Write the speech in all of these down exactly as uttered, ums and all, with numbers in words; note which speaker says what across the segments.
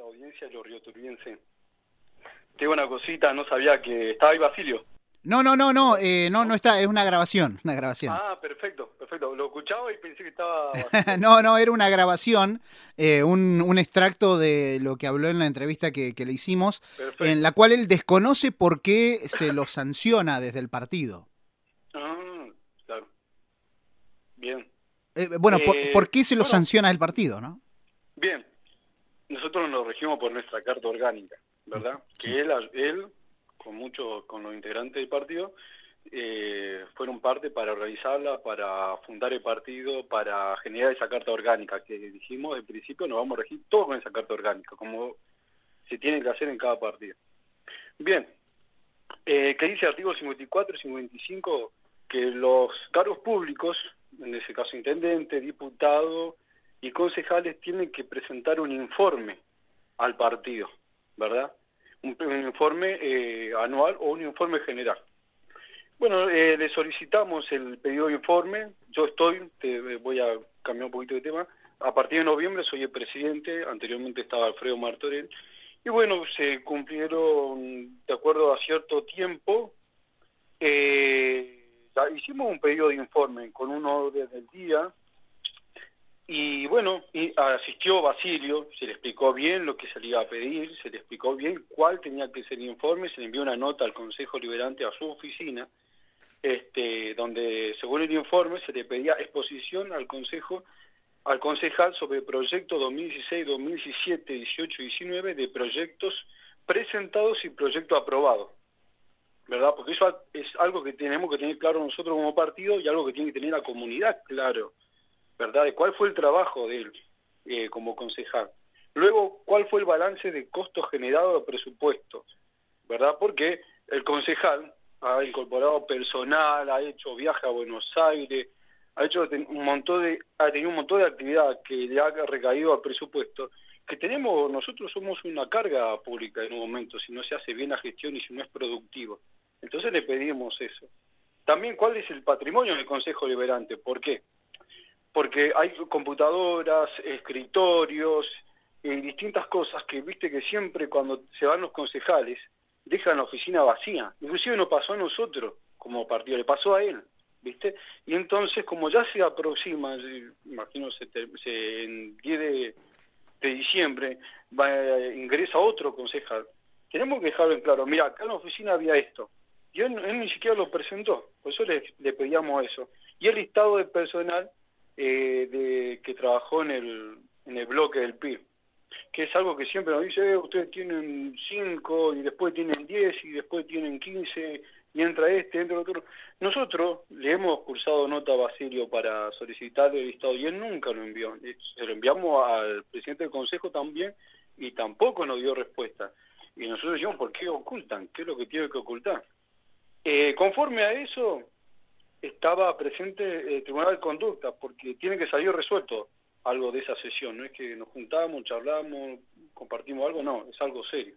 Speaker 1: audiencia de los rioturbienses. Tengo una cosita, no sabía que estaba ahí Basilio.
Speaker 2: No, no, no, no, eh, no, no está, es una grabación, una grabación.
Speaker 1: Ah, perfecto, perfecto. Lo escuchaba y pensé que estaba Basilio.
Speaker 2: No, no, era una grabación, eh, un, un extracto de lo que habló en la entrevista que, que le hicimos, en la
Speaker 1: Perfecto.
Speaker 2: cual él desconoce por qué se lo sanciona desde el partido.
Speaker 1: Ah, claro. Bien.
Speaker 2: Eh, bueno, por,
Speaker 1: Eh,
Speaker 2: ¿por qué se lo
Speaker 1: bueno,
Speaker 2: sanciona el partido, no?
Speaker 1: bien. Nosotros nos regimos por nuestra carta orgánica, ¿verdad?
Speaker 2: Sí.
Speaker 1: Que él, él con muchos, con los integrantes del partido, eh, fueron parte para realizarla, para fundar el partido, para generar esa carta orgánica, que dijimos en principio nos vamos a regir todos con esa carta orgánica, como se tiene que hacer en cada partido. Bien, eh, que dice el artículo cincuenta y cuatro y cincuenta y cinco que los cargos públicos, en ese caso intendente, diputado y concejales, tienen que presentar un informe al partido, ¿verdad? Un, un informe eh, anual o un informe general. Bueno, eh, le solicitamos el pedido de informe. Yo estoy, te voy a cambiar un poquito de tema, a partir de noviembre soy el presidente, anteriormente estaba Alfredo Martorell, y bueno, se cumplieron, de acuerdo a cierto tiempo, eh, ya hicimos un pedido de informe con un orden del día, y bueno, y asistió Basilio, se le explicó bien lo que se le iba a pedir, se le explicó bien cuál tenía que ser el informe, se le envió una nota al Consejo Liberante a su oficina, este, donde según el informe se le pedía exposición al Consejo, al concejal sobre el proyecto dos mil dieciséis, dos mil diecisiete, dieciocho y diecinueve de proyectos presentados y proyectos aprobados, ¿verdad? Porque eso es algo que tenemos que tener claro nosotros como partido y algo que tiene que tener la comunidad claro, ¿verdad? De cuál fue el trabajo de él eh, como concejal. Luego, cuál fue el balance de costos generados de presupuestos, ¿verdad? Porque el concejal ha incorporado personal, ha hecho viaje a Buenos Aires, ha hecho un montón de, ha tenido un montón de actividad que le ha recaído al presupuesto, que tenemos, nosotros somos una carga pública en un momento, si no se hace bien la gestión y si no es productivo. Entonces le pedimos eso. También, ¿cuál es el patrimonio del Consejo Liberante? ¿Por qué? Porque hay computadoras, escritorios, y distintas cosas que, viste, que siempre cuando se van los concejales, dejan la oficina vacía. Inclusive nos pasó a nosotros como partido, le pasó a él, ¿viste? Y entonces, como ya se aproxima, imagino se, se, en diez de, de diciembre, va, ingresa otro concejal, tenemos que dejarlo en claro, mira, acá en la oficina había esto, y él, él ni siquiera lo presentó, por eso le, le pedíamos eso. Y el listado de personal eh, de, que trabajó en el, en el bloque del P I B, que es algo que siempre nos dice, eh, ustedes tienen cinco, y después tienen diez, y después tienen quince, y entra este, entra otro. Nosotros le hemos cursado nota a Basilio para solicitar el listado, y él nunca lo envió. Se lo enviamos al presidente del Consejo también, y tampoco nos dio respuesta. Y nosotros decimos, ¿por qué ocultan? ¿Qué es lo que tiene que ocultar? Eh, conforme a eso, estaba presente el Tribunal de Conducta, porque tiene que salir resuelto algo de esa sesión, no es que nos juntamos, charlamos, compartimos algo, no, es algo serio.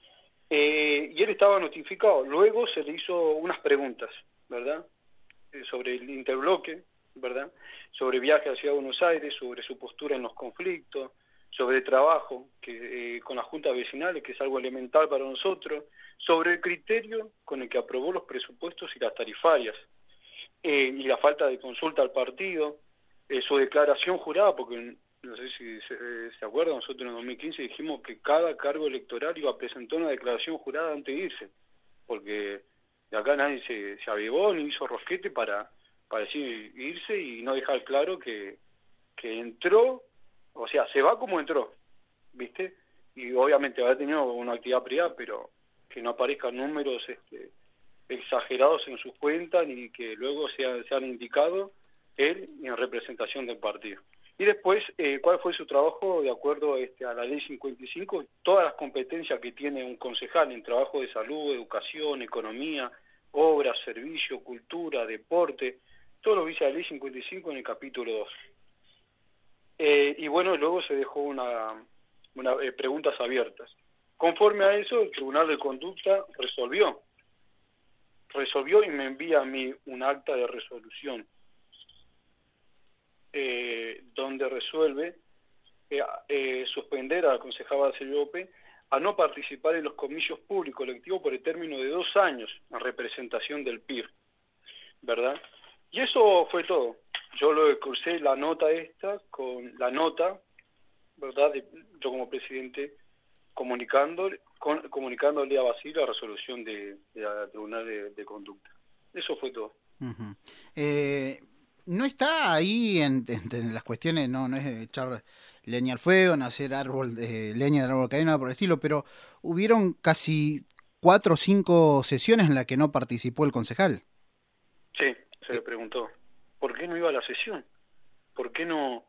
Speaker 1: Eh, y él estaba notificado, luego se le hizo unas preguntas, ¿verdad? Eh, sobre el interbloque, ¿verdad? Sobre viaje a Ciudad de Buenos Aires, sobre su postura en los conflictos, sobre el trabajo que, eh, con las juntas vecinales, que es algo elemental para nosotros, sobre el criterio con el que aprobó los presupuestos y las tarifarias, eh, y la falta de consulta al partido, eh, su declaración jurada, porque no sé si se, eh, se acuerdan, nosotros en el dos mil quince dijimos que cada cargo electoral iba a presentar una declaración jurada antes de irse, porque de acá nadie se, se avivó ni hizo rosquete para, para decir irse y no dejar claro que, que entró, o sea, se va como entró, ¿viste? Y obviamente habrá tenido una actividad privada, pero que no aparezcan números este, exagerados en sus cuentas ni que luego sean, sean indicados él en representación del partido. Y después, eh, ¿cuál fue su trabajo de acuerdo este, a la ley cincuenta y cinco? Todas las competencias que tiene un concejal en trabajo de salud, educación, economía, obras, servicio, cultura, deporte, todo lo que dice la ley cincuenta y cinco en el capítulo dos. Eh, y bueno, luego se dejó una, una eh, preguntas abiertas. Conforme a eso, el Tribunal de Conducta resolvió resolvió y me envía a mí un acta de resolución eh, donde resuelve eh, eh, suspender al concejal Basilio López a no participar en los comicios públicos colectivos por el término de dos años en representación del P I R, ¿verdad? Y eso fue todo. Yo lo cursé la nota esta, con la nota, ¿verdad? De, yo como presidente, comunicando, con, comunicándole a Basilio la resolución de, de la Tribunal de, de Conducta. Eso fue todo.
Speaker 2: Uh-huh. eh, no está ahí en, en, en las cuestiones, no, no es echar leña al fuego, no hacer árbol de leña del árbol caído, nada por el estilo, pero hubieron casi cuatro o cinco sesiones en las que no participó el concejal.
Speaker 1: Sí, se le preguntó, ¿por qué no iba a la sesión? ¿Por qué no,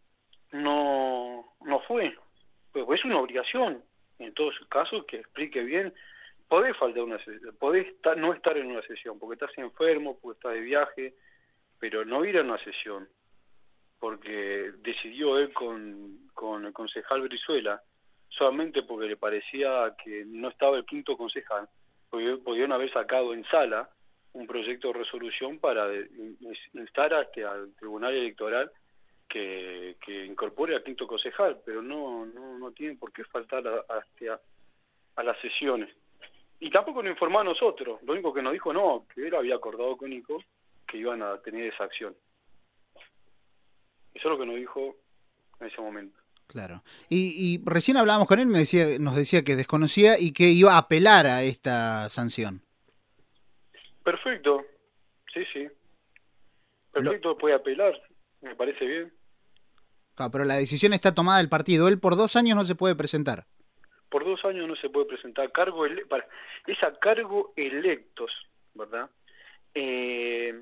Speaker 1: no, no fue? Pues es una obligación, en todos casos, que explique bien. Podés faltar una sesión, podés estar, no estar en una sesión, porque estás enfermo, porque estás de viaje, pero no ir a una sesión, porque decidió él con, con el concejal Brizuela, solamente porque le parecía que no estaba el quinto concejal, porque podían haber sacado en sala un proyecto de resolución para instar a que al Tribunal Electoral que, que incorpore al quinto concejal, pero no no, no tienen por qué faltar a, a, a las sesiones. Y tampoco nos informó a nosotros, lo único que nos dijo no, que él había acordado con Nico que iban a tener esa acción. Eso es lo que nos dijo en ese momento.
Speaker 2: Claro. Y, y recién hablábamos con él, me decía, nos decía que desconocía y que iba a apelar a esta sanción.
Speaker 1: Perfecto, sí, sí. Perfecto, lo... puede apelar, me parece bien.
Speaker 2: Claro, pero la decisión está tomada del partido, él por dos años no se puede presentar.
Speaker 1: Por dos años no se puede presentar cargo, ele para, es a cargo electos, ¿verdad? Eh,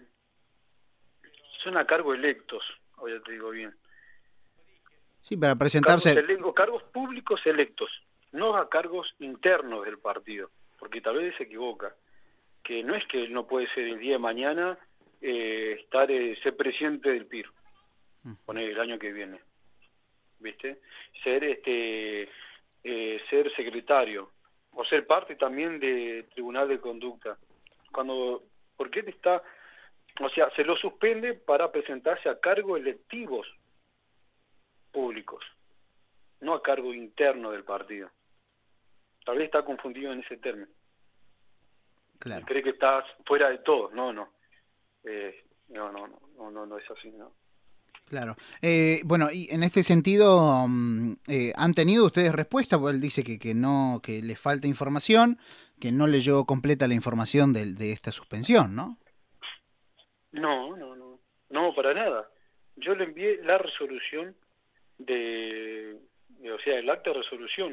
Speaker 1: son a cargo electos, hoy ya te digo bien.
Speaker 2: Sí, para presentarse...
Speaker 1: Cargos, cargos públicos electos, no a cargos internos del partido, porque tal vez se equivoca, que no es que no puede ser el día de mañana eh, estar eh, ser presidente del P I R, poner el año que viene, ¿viste? Ser este eh, ser secretario, o ser parte también del Tribunal de Conducta. Cuando, ¿por qué está? O sea, se lo suspende para presentarse a cargos electivos públicos, no a cargo interno del partido. Tal vez está confundido en ese término.
Speaker 2: Claro.
Speaker 1: Cree que está fuera de todo. No, no. Eh, no, no, no, no, no es así, no.
Speaker 2: Claro. Eh, bueno, y en este sentido, eh, ¿han tenido ustedes respuesta? Porque él dice que, que no, que le falta información, que no leyó completa la información de, de esta suspensión, ¿no?
Speaker 1: No, no, no. No, para nada. Yo le envié la resolución de, de o sea, el acta de resolución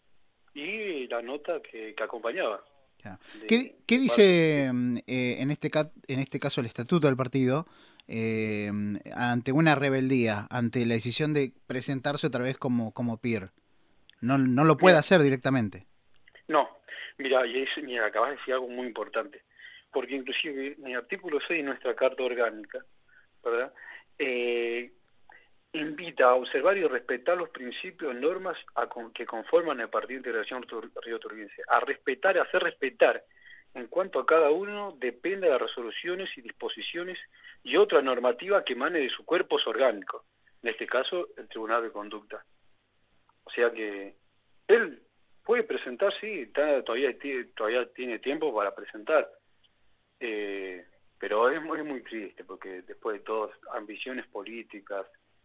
Speaker 1: y la nota que, que acompañaba.
Speaker 2: Claro. De, ¿Qué, qué de dice eh, en, este en este caso el estatuto del partido eh, ante una rebeldía, ante la decisión de presentarse otra vez como, como P I R? No, no lo puede mira, hacer directamente.
Speaker 1: No, mira, y es, mira, acabas de decir algo muy importante, porque inclusive en el artículo seis de nuestra Carta Orgánica, ¿verdad?, eh, invita a observar y respetar los principios y normas a con, que conforman el Partido de Integración Río Turbinense, a respetar, a hacer respetar, en cuanto a cada uno depende de las resoluciones y disposiciones y otra normativa que emane de sus cuerpos orgánicos, en este caso el Tribunal de Conducta. O sea que él puede presentar, sí, está, todavía, todavía tiene tiempo para presentar, eh, pero es muy, es muy triste porque después de todas ambiciones políticas,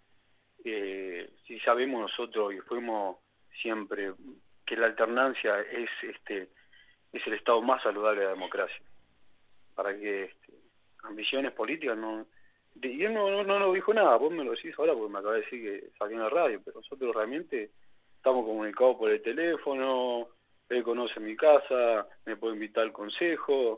Speaker 1: Eh, si sabemos nosotros y fuimos siempre que la alternancia es este es el estado más saludable de la democracia, para que este, ambiciones políticas no, y él no, no, no nos dijo nada, vos me lo decís ahora porque me acabas de decir que salió en la radio, pero nosotros realmente estamos comunicados por el teléfono, él conoce mi casa, me puede invitar al consejo,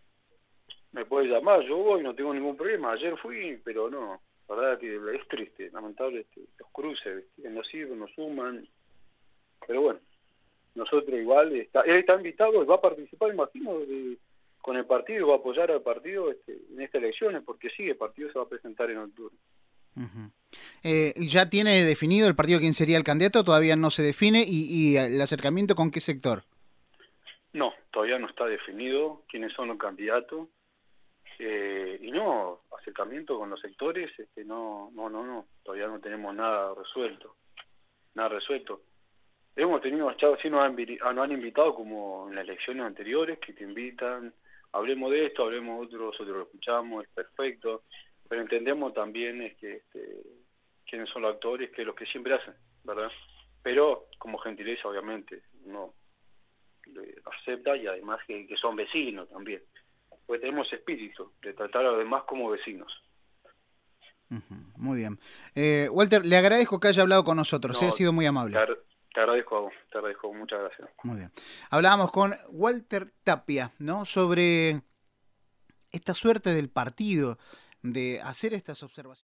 Speaker 1: me puede llamar, yo voy, no tengo ningún problema, ayer fui, pero no. La verdad que es triste, lamentable, este, los cruces, que nos sirven, nos suman, pero bueno, nosotros igual, está, él está invitado, va a participar, imagino, de, con el partido, va a apoyar al partido este, en estas elecciones, porque sí, el partido se va a presentar en octubre.
Speaker 2: Uh-huh. eh, ¿Ya tiene definido el partido quién sería el candidato? ¿Todavía no se define? ¿Y, y el acercamiento con qué sector?
Speaker 1: No, todavía no está definido quiénes son los candidatos. Eh, y no, acercamiento con los sectores, este, no, no, no, no, todavía no tenemos nada resuelto. nada resuelto. Hemos tenido charlas, sí nos han, invi- ah, nos han invitado como en las elecciones anteriores, que te invitan, hablemos de esto, hablemos de otro, nosotros lo escuchamos, es perfecto, pero entendemos también es que este, quiénes son los actores, que es lo que siempre hacen, ¿verdad? Pero como gentileza, obviamente, uno lo acepta y además que, que son vecinos también, porque tenemos ese espíritu de tratar a los demás como vecinos.
Speaker 2: Ujú, muy bien. Eh, Walter, le agradezco que haya hablado con nosotros, eh, ha
Speaker 1: No,
Speaker 2: sido muy
Speaker 1: te,
Speaker 2: amable.
Speaker 1: agra- te agradezco a vos, te agradezco, muchas gracias.
Speaker 2: Muy bien. Hablábamos con Walter Tapia, ¿no? Sobre esta suerte del partido de hacer estas observaciones.